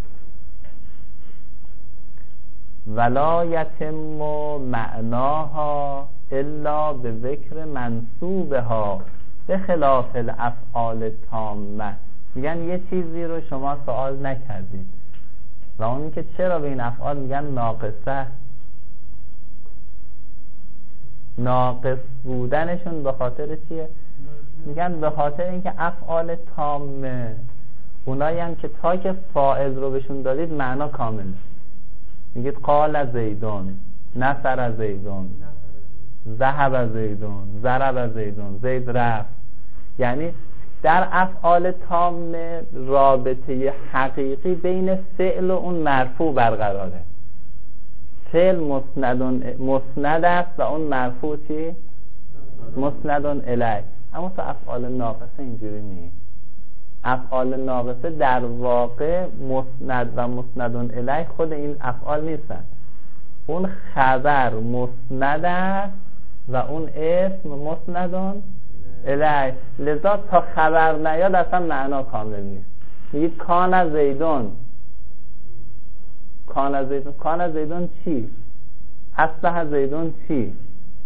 ولا یتم معناها الا به ذکر منصوبها به خلاف الافعال تامه. میگن یه چیزی رو شما سوال نکردید و اون که چرا به این افعال میگن ناقصه. ناقص بودنشون به خاطر چیه؟ میگن به خاطر اینکه افعال تامه اونایی هم که تا که فاعل رو بهشون دادید معنا کامل. میگید قال زیدون، نصر زیدون، ذهب زیدون، ضرب زیدون، زید رفت. یعنی در افعال تامه رابطه حقیقی بین فعل و اون مرفوع برقراره. فعل مسند است و اون مرفوع چی؟ مسند الیه. اما تو افعال ناقصه اینجوری نیست. افعال ناقصه در واقع مسند و مسند الیه خود این افعال نیستن. اون خبر مسند است و اون اسم مسند الیه. لذا تا خبر نیاد اصلا معنا کامل نیست. میگید کان زیدون، کان زیدون، کان زیدون چی؟ اصبح زیدون چی؟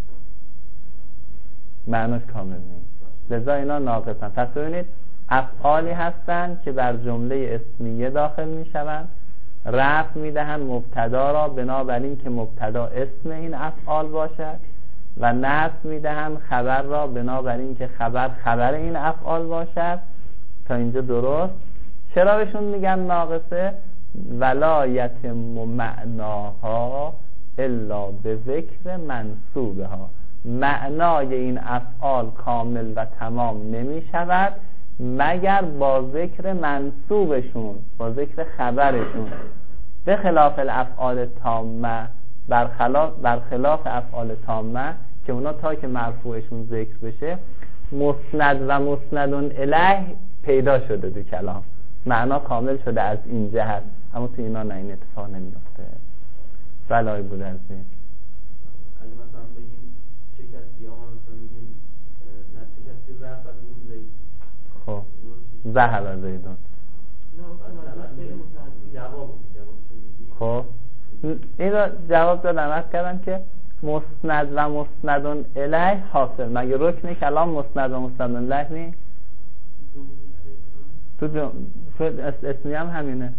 معناش کامل نیست. لذا اینا ناقصن. پس ببینید افعالی هستند که بر جمله اسمیه داخل میشوند، رفع میدهند مبتدا را بنابراین که مبتدا اسم این افعال باشد و نصب میدهند خبر را بنابراین که خبر خبر این افعال باشد. تا اینجا درست؟ چرا بهشون میگن ناقصه؟ ولا یتم معناها الا به ذکر منصوبها. معنای این افعال کامل و تمام نمی شود مگر با ذکر منصوبشون، با ذکر خبرشون. به خلاف الافعال تامه، برخلاف افعال تامه که اونا تا که مرفوعشون ذکر بشه مسند و مسندون الیه پیدا شده دو کلام، معنا کامل شده از این جهت. اما تو اینا نه، این اتفاق نمیفته. بلای بود از این. اگه مثلا بگیم چه کسی ها مثلا میگیم نه چه کسی رفت و بگیم زید، خب ذهب زیدون. خب این رو جواب دادم، عرض کردم که مسند و مسندون الیه حاصل. مگه رکن کلام مسند و مسندون الیه نی؟ تو اسمی هم همینه.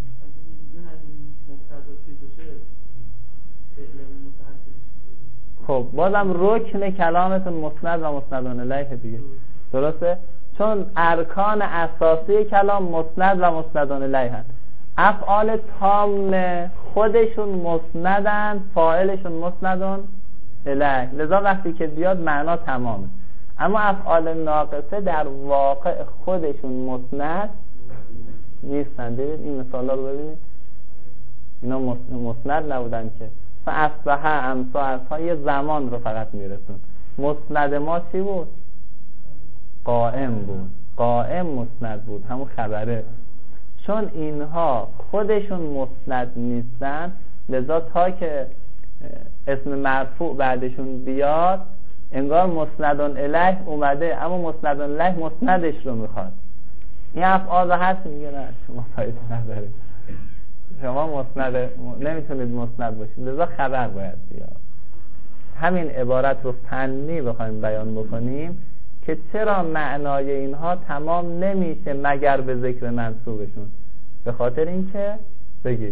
خب بازم رکن کلامتون مسند و مسندون الیه دیگه. درسته؟ چون ارکان اساسی کلام مسند و مسندون الیه هست. افعال تام خودشون مسندن، فاعلشون مسندون الیه، لذا وقتی که بیاد معنا تمامه. اما افعال ناقصه در واقع خودشون مسند نیستن. ببینید این مثالا رو ببینید، اینا مسند نبودن که فاصبح امسا اصحا یه زمان رو فقط میرسون. مسند ما چی بود؟ قائم بود. قائم مسند بود، همون خبره. چون اینها خودشون مسند نیستن، لذا تا که اسم مرفوع بعدشون بیاد انگار مسندون الیه اومده، اما مسندون الیه مسندش رو میخواد. این افعال هست میگه نه شما فایده نداره، شما مسند نمیتونید مسند باشید، لذا خبر باید بیاد. همین عبارت رو فنی بخوایم بیان بکنیم که چرا معنای اینها تمام نمیشه مگر به ذکر منصوبشون. به خاطر اینکه بگید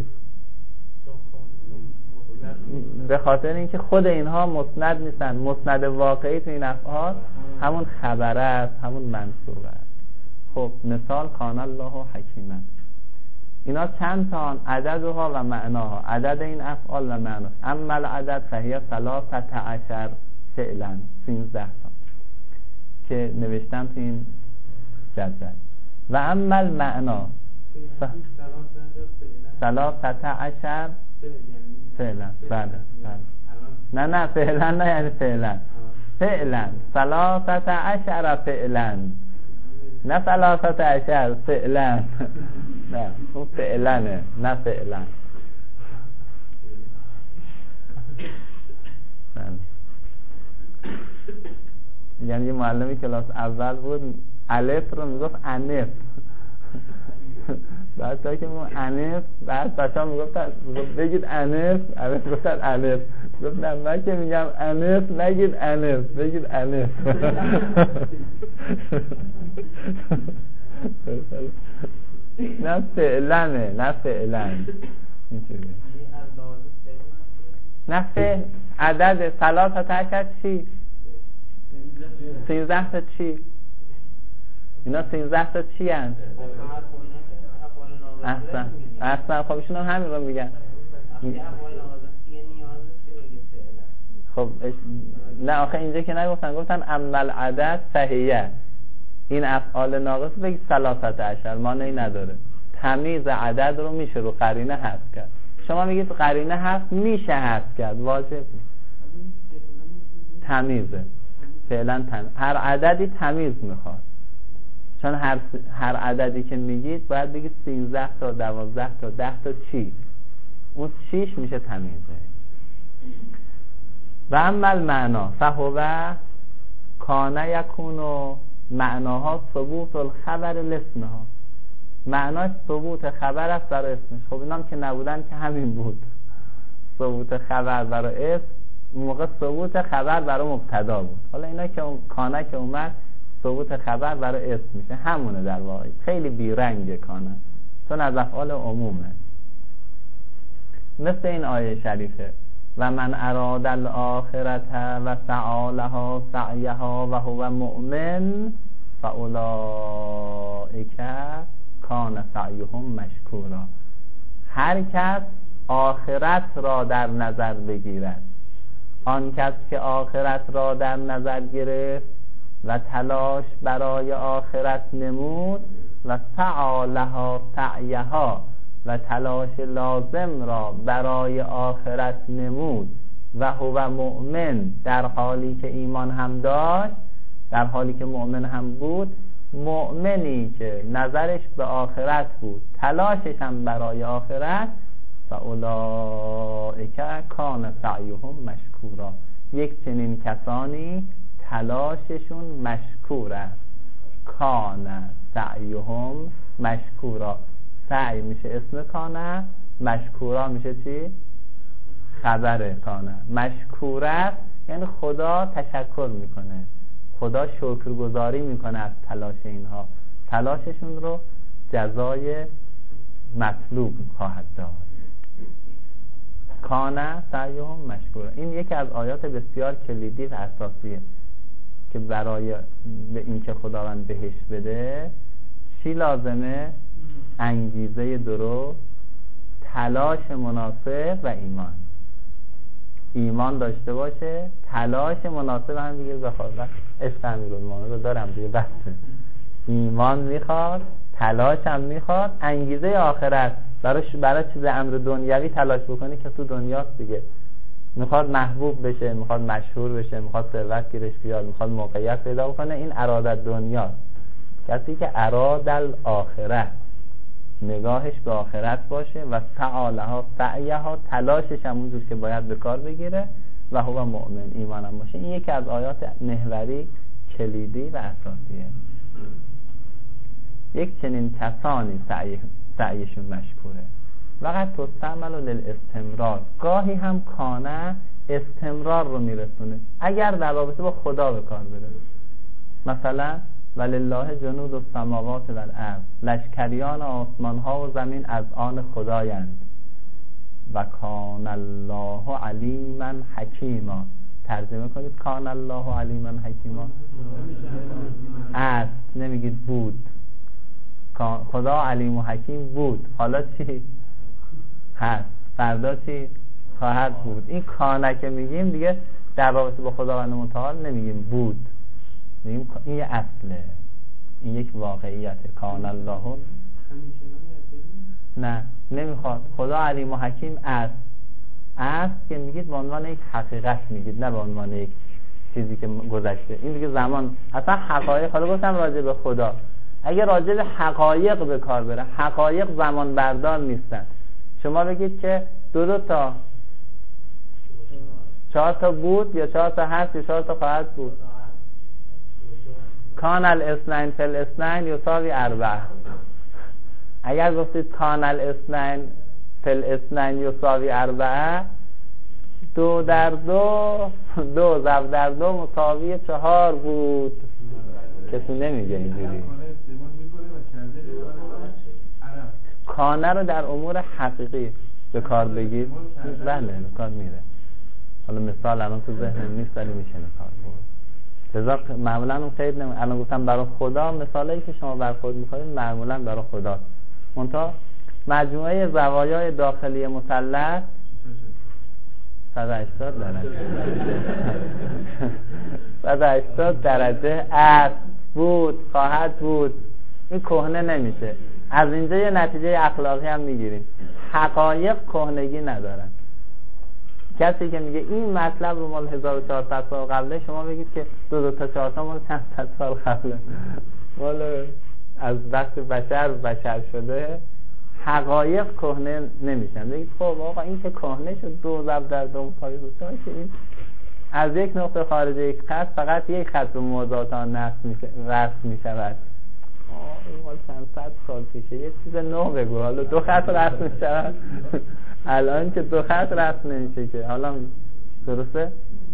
به خاطر اینکه خود اینها مسند نیستن. مسند واقعی تو این افعال همون خبر است، همون منصوب است. خب مثال کان الله حکیما، اینا چند تا عددها و معناها، عدد این افعال و معناها. اما العدد فهی 13 فعلا، 13 تا که نوشتم تو این جدول. و اما المعنا 13 فعلا. بله نه فعلا نه، یعنی فعلا 13 فعلا، نه 13 فعلا. نه اون فعلنه، نه فعلا. یعنی یه معلمی کلاس اول بود الف رو میگفت انف، بعد تا که ما انف، بعد بچه ها میگفتن بگید انف، الف گفتن الف، گفتن من که میگم انف نگید انف، بگید انف. نه فعلنه، نه فعلن. نه فعل عدد 13 چی؟ 13 تا چی؟ اینا 13 تا چی هست؟ احسن خب ایشون هم همین رو میگن. خب نه آخه اینجا که نگفتن، گفتن عمل عدد صحیحه. این افعال ناقص بگید 13 مانعی نداره. تمیز عدد رو میشه رو قرینه حذف کرد. شما میگید قرینه حذف میشه حذف کرد، واجب تمیزه. فعلا هر عددی تمیز میخواد، چون هر عددی که میگید باید بگید 13 تا 12 تا 10 تا چی، اون 6 میشه تمیزه. و اما المعنا فهو کان یکون و معناها ثبوت الخبر لاسمها، معناش ثبوت خبر است برای اسمش. خب اینا هم که نبودن که همین بود، ثبوت خبر برای اسم، اون موقع ثبوت خبر برای مبتدا بود. حالا اینا که کانه که اومد ثبوت خبر برای اسم میشه، همونه در واقع. خیلی بیرنگه کانه، چون از افعال عمومه. مثل این آیه شریفه و من اراد الاخرت و سعی لها سعیها و هو مؤمن فاولئک کان سعیهم مشکورا. هر کس آخرت را در نظر بگیرد، آن کس که آخرت را در نظر گرفت و تلاش برای آخرت نمود و سعی لها سعیها و تلاش لازم را برای آخرت نمود و هو مؤمن، در حالی که ایمان هم داشت، در حالی که مؤمن هم بود. مؤمنی که نظرش به آخرت بود، تلاشش هم برای آخرت، فاولئک کان سعیهم مشکورا. یک چنین کسانی تلاششون مشکور است. کان سعیهم مشکورا، سعی میشه اسم کانه، مشکورا میشه چی؟ خبر کانه. مشکور است یعنی خدا تشکر میکنه، خدا شکرگزاری میکنه از تلاش اینها، تلاششون رو جزای مطلوب خواهد داد. کانه سعیهم مشکورا. این یکی از آیات بسیار کلیدی و اساسیه که برای به این که خداوند بهش بده چی لازمه؟ انگیزه درست، تلاش مناسب و ایمان داشته باشه، تلاش مناسب هم دیگه بخواد. عشق امیرالمومنین رو دارم دیگه بسه. ایمان میخواد، تلاش هم میخواد، انگیزه آخرت. برای چیز امر دنیوی تلاش بکنی که تو دنیاست دیگه. میخواد محبوب بشه، میخواد مشهور بشه، میخواد ثروت گیرش بیاد، میخواد موقعیت پیدا بکنه، این ارادت دنیاست. کسی که اراد الاخره، نگاهش به آخرت باشه و سعالها سعیها، تلاشش هم اونجور که باید به کار بگیره و هو مؤمن، ایمانم باشه. این یکی از آیات محوری، کلیدی و اساسیه. یک چنین کسانی سعیشون مشکوره. وقت تستعمل للاستمرار، گاهی هم کانه استمرار رو میرسونه اگر در رابطه با خدا به کار بره. مثلا ولله جنود السماوات والارض، لشکریان آسمان ها و زمین از آن خدایند. و کان الله علیما حکیما. ترجمه کنید کان الله علیما حکیما. است، نمیگید بود. خدا علیم و حکیم بود، حالا چی؟ هست. فردا چی؟ خواهد بود. این کانه که میگیم دیگه در رابطه با خداوند متعال نمیگیم بود، میگیم این یه اصله، این یک واقعیته. کان الله نه نمیخواد. خدا علیم و حکیم است که میگید به عنوان یک حقیقت میگید، نه به عنوان یک چیزی که گذشته. این دیگه زمان اصلا حقایق. حالا گفتم راجع به خدا، اگه راجع به حقایق به کار بره، حقایق زمان بردار نیستن. شما بگید که دو تا 4 تا بود یا 4 تا هست یا 4 تا خواهد بود. کان الاثنین فی الاثنین یساوی 4. اگر گفتید کان الاثنین فی الاثنین یساوی 4، 2 در 2 ضرب در 2 مساوی 4 بود. کسی نمیگه اینجوری. کانه رو در امور حقیقی به کار بگیر، بله به کار میره. حالا مثال الان تو ذهنم نیست ولی میشه مثال بود. لذا معمولا اون خیلی الان گفتم برای خدا، مثالایی که شما برخورد میکنید معمولا برای خدا. منتها مجموعه زوایای داخلی مثلث 180 درجه 180 درجه است، بود، خواهد بود. این کهنه نمیشه. از اینجا یه نتیجه اخلاقی هم میگیریم. حقایق کهنگی ندارن. کسی که میگه این مطلب رو مال 1400 سال قبله، شما بگید که 2 تا 4 تا مال چند صد سال قبله، مال از وقت بشر شده. حقایق کهنه نمیشن. بگید خب آقا این که کهنه شد 2 ضرب در 2 مساوی بود، چون که این از یک نقطه خارج یک خط فقط یک خط به موضوعات آن رسم میشود. این مال چند صد سال پیشه، یه چیز نو بگو. حالا 2 خط رسم میشود. الان که 2 خط رسم نمیشه که. حالا درسته؟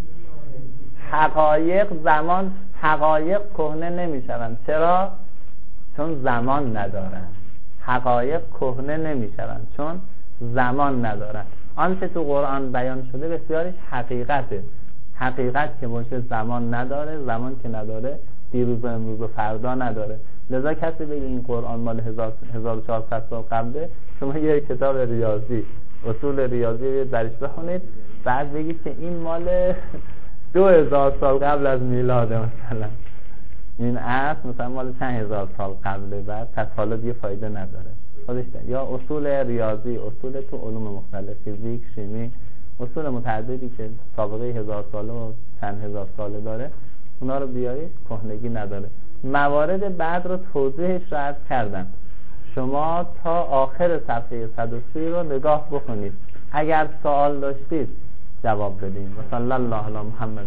حقایق کهنه نمیشوند. چرا؟ چون زمان ندارن. حقایق کهنه نمیشوند چون زمان ندارن. آنچه تو قرآن بیان شده بسیارش حقیقته. حقیقت که باشه زمان نداره، زمان که نداره دیروز و امروز و فردا نداره. لذا کسی بگه این قرآن مال 1400 سال قبله، شما یه کتاب ریاضی، اصول ریاضی درش بخونید، بعد بگید که این مال 2000 سال قبل از میلاده، مثلا این اصل مثلا مال چند هزار سال قبله، بعد پس حالا دیگه فایده نداره. خودش یا اصول ریاضی، اصول تو علوم مختلف، فیزیک، شیمی، اصول متعددی که سابقه 1000 ساله و چند هزار ساله داره، اونا رو بیارید کهنگی نداره. موارد بعد رو توضیحش رو عرض کردم. شما تا آخر صفحه 130 رو نگاه بکنید. اگر سوال داشتید جواب بدین. و صلی الله علی محمد.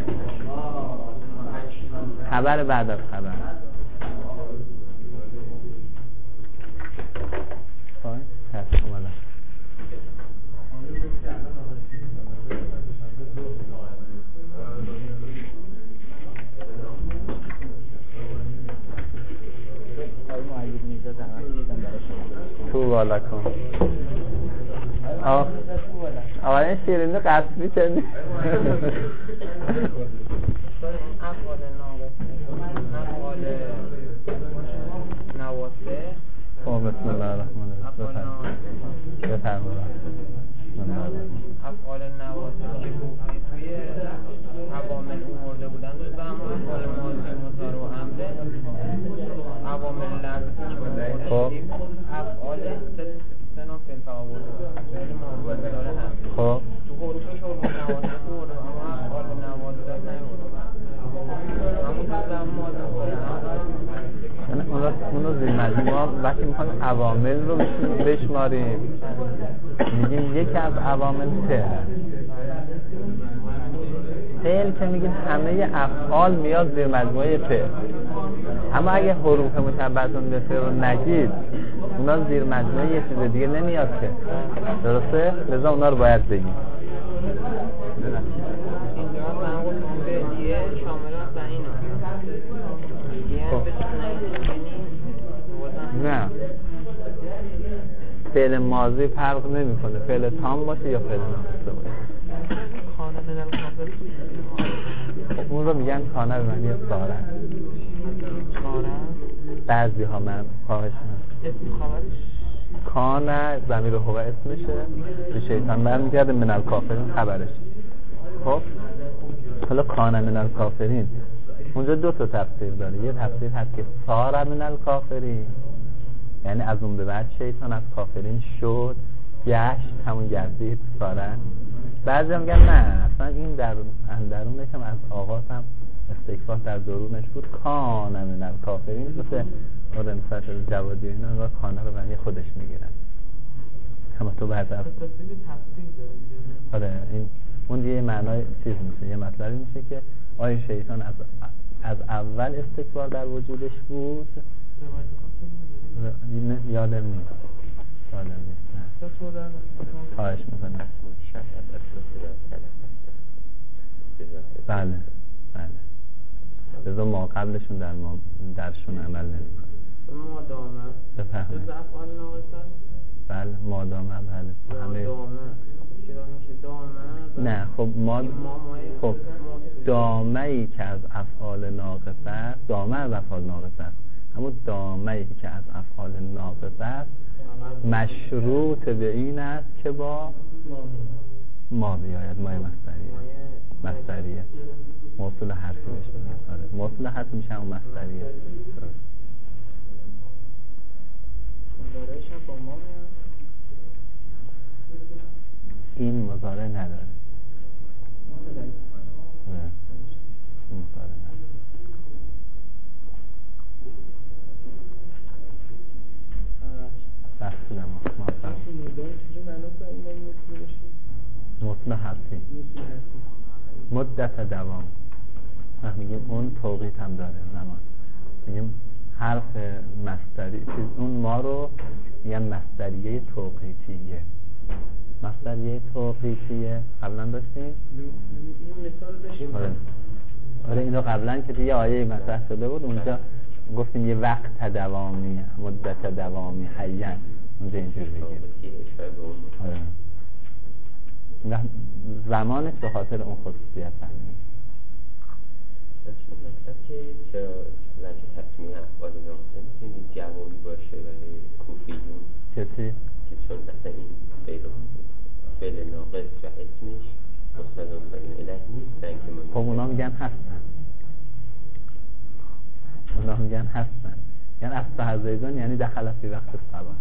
خبر بعد از خبر. تو بالا کن. آقای شیرینی قصری چنی خب افعال سه نوع فعل تعاون فعل ماضی داره هم خب تو حروفش حروف نواصل بود اما افعال نواصل نمی‌بود همون زمان ماضی اون رو زیر مجموعه وقتی میخوایم عوامل رو بشماریم میگیم یکی از عوامل فعل هست. فعل که میگیم همه افعال میاد زیر مجموعه فعل، اما اگه حروف مشبهتون به فعل رو نگید اونا زیر مجموعه یه چیز دیگه نمیاد که، درسته؟ لذا اونا رو باید بگیم. اینجا منقول فعلیه شامل زنین نه فعل ماضی فرق نمیکنه فعل تام باشه یا فعل ناقصه باشه. خانه من الخبر اون رو میگن کانه به معنی سارن. بعضی ها من خواهش اسم خبرش کانه ضمیر هو اسمشه به شیطان برمیگرده، من الکافرین خبرش. خب حالا کانه من الکافرین اونجا دو تا تفسیر داره. یه تفسیر هست که سار من الکافرین یعنی از اون به بعد شیطان از کافرین شد، گشت، همون گردید سارن. بعضی هم میگن نه اصلا این در اندرونش هم از آغاز هم استکفاف در درونش بود، کانه من الکافرین مثل نسبت جوادی اینا و کانه رو معنی خودش میگیرن. اما تو بعد از آره این اون دیگه معنای چیز میشه، یه مطلبی میشه که آیا شیطان از اول استکبار در وجودش بود؟ یادم نیست نه خواهش میکنم. بله لذا ما قبلشون درشون عمل نمیکنه. مادامه بفهمه جز افعال ناقصه. بله مادامه بله همه نه خب خب دامه ای که از افعال ناقصه است، دامه از افعال ناقصه است، همون دامه ای که از افعال ناقصه است مشروط به این است که با ما بیاید. مای مصدریه موصول حرفی بهش بگیم. آره موصول حرفی میشه همون مصدریه. مضارعش با ما میاد. این مضارع نداره. موصول حرفی مدت دوام میگیم اون توقیت هم داره زمان. میگیم حرف مصدری اون ما رو میگن مصدریه توقیتیه. مصدریه توقیتیه قبلا داشتیم؟ این مثال داشتیم. آره اینو قبلا که دیگه آیه مطرح شده بود اونجا گفتیم یه وقت دوامی مدت دوامی حیّن اونجا اینجور بگیم. آره زمانش به خاطر اون خصوصیت همین مطلب که چرا لنچه تصمیه افعال ناقصه میتونی جوابی باشه ولی کوفیون کسی؟ که چون اصلا این فعل ناقص و اسمش مستدام کنیم اله نیستن که خب اونا میگن هستن. یعنی اصبح زیدان یعنی دخل فی وقت صباح.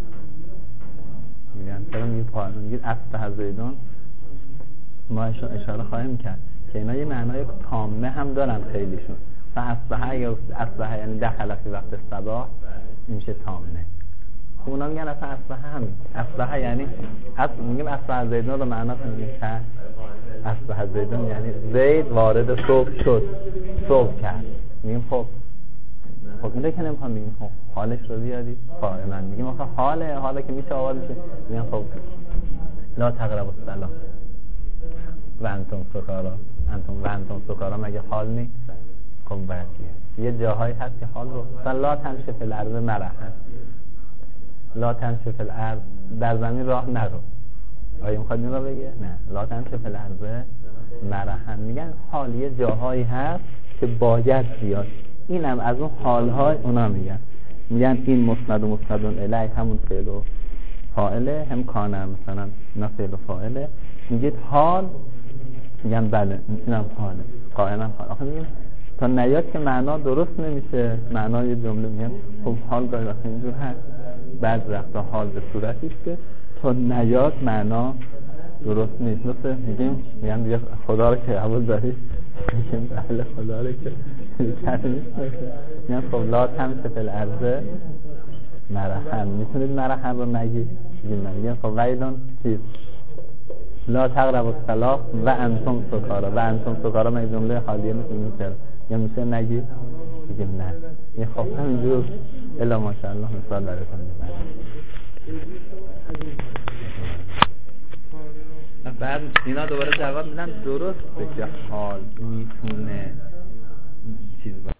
میگن چرا میگه پایان میگه اصبح زیدان. ما اشاره خواهیم کرد که اینا یه معنای تامه هم دارن خیلیشون. اصبح یعنی دخل فی وقت صباح میشه تامه. خب اونا میگن اصبح همین. اصبح یعنی میگیم اصبح زیدان رو معناتون میگه که اصبح زیدان یعنی زید وارد صبح شد، صبح کرد. میگیم خب اینو که نمیخوام بگیم خب حالش رو بیاری قائما. میگیم آخه حاله که میشه آواز میشه. میگم خب لا تقربوا الصلاة و انتم سکارا مگه حال نیست؟ خب برسیه یه جاهایی هست که حال رو لا تمشی فی الارض مرحا، لا تمشی فی الارض در زمین راه نرو. آیا میخواد این رو بگه؟ نه لا تمشی فی الارض مرحا. میگن حال یه جاهایی هست که باید بیاد. اینم از اون حالهای اونا میگن این مسند و مسندون الیه همون فعل و فاعله، هم کانه مثلا نه فعل و فاعله. میگید حال میگن بله اینم حاله قائما حال. آخه میگیم تا نیاد که معنا درست نمیشه. معنا یه جمله میگن خب حال گاهی وقت اینجور هست، بعض وقتا حال به صورتی است که تا نیاد معنا درست نیست. مثل میگن دیگه خدا رو که قبول داری، میگن بله خدا رو که میگن خب لا تمشه فی الارض مرحا، میتونید مرحا رو نگید؟ میگن خب ویلون چیز لا تقربوا الصلاة و انتم سکارا، و انتم سکارا مگه جمله حالیه میشه یا میشه نگید؟ میگیم نه. یه خب همینجور الا ماشاءالله مثال براتون میزنم. بعد اینا دوباره جواب میدن درسته که حال میتونه چیز